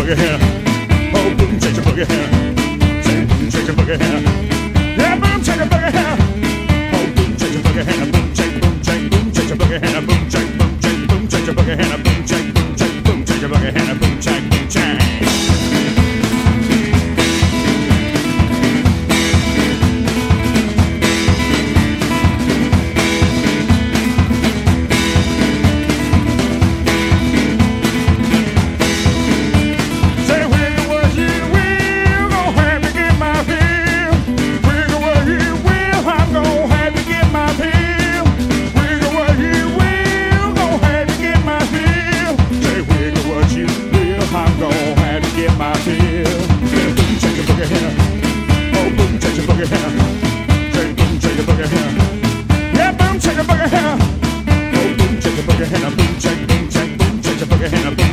boogie here. Oh, boom, shake your boogie here. Say boom, shake your boogie here. Yeah, boom, shake your boogie here. Oh, boom, shake your boogie here. Boom, shake, boom, shake, boom, shake your boogie here. Boom, shake, boom, shake, boom, shake your boogie here. Boom, shake, boom, shake, boom, shake your boogie here. Boom, shake, boom, shake. I'm gon' have to get my fill. Yeah, boom, shake your boogie here. Oh, boom, shake your boogie here. Shake, boom, shake your boogie here. Yeah, boom, shake your boogie here. Oh, boom, shake your boogie here. Boom, shake your boogie here. Boom.